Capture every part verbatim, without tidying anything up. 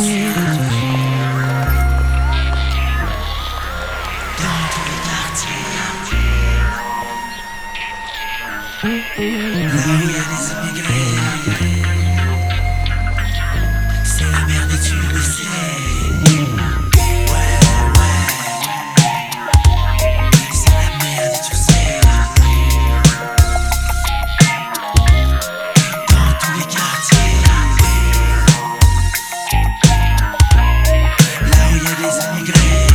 Là où il y a des immigrés, c'est la merde et tu le sais. Ouais, ouais, c'est la merde et tu le sais. Dans tous les quartiers, là où il y a des immigrés.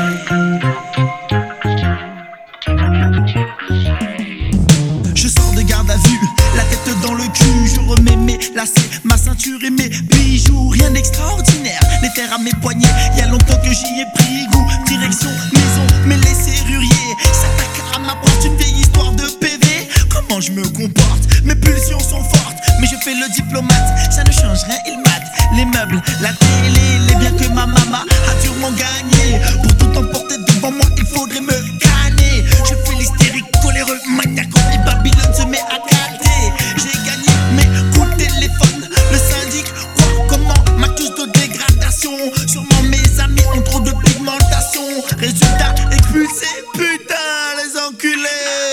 Je sors de garde à vue, la tête dans le cul. Je remets mes lacets, ma ceinture et mes bijoux. Rien d'extraordinaire, les fers à mes poignets. Y'a longtemps que j'y ai pris goût. Direction maison, mais les serruriers s'attaquent à ma porte. Une vieille histoire de P V. Comment je me comporte? Mes pulsions sont fortes, mais je fais le diplomate. Ça ne change rien, il mate les meubles, la télé, les biens que ma maman a durement gagné. Pour tout emporter devant moi, il faudrait me canner. Je fais l'hystérique, coléreux, maniaco, et Babylone se met à capter. J'ai gagné mes coups de téléphone. Le syndic croit comment m'accuse de dégradation. Sûrement mes amis ont trop de pigmentation. Résultat expulsé, putain les enculés.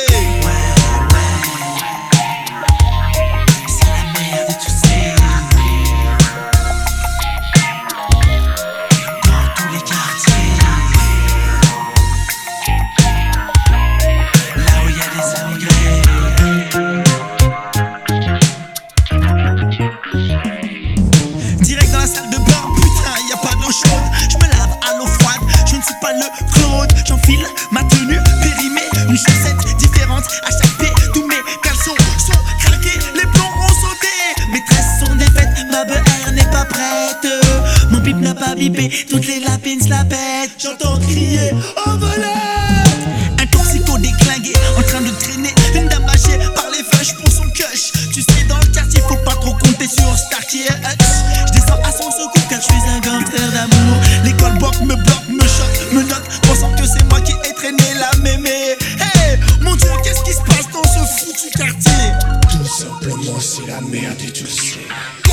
Direct dans la salle de bain, putain, y a pas d'eau chaude. Je me lave à l'eau froide, je ne suis pas le Claude. J'enfile ma tenue périmée, une chaussette différente à chaque pied. Tous mes caleçons sont craqués, les plombs ont sauté. Mes tresses sont défaites, ma B R n'est pas prête. Mon bip n'a pas bipé, toutes les lapines se la pètent. J'entends crier au voleur. Un toxico déclingué, en train de traîner. Une dame hachée par les feuilles pour son cush. Tu sais, dans le quartier, faut pas trop compter sur Starkey Hutch. Je descends à son secours car je suis un gangster d'amour. L'école bloque, me bloque, me choque, me note, pensant que c'est moi qui ai traîné la mémé. Hey, mon Dieu, qu'est-ce qui se passe dans ce foutu quartier? Tout simplement, c'est la merde et tu le sais.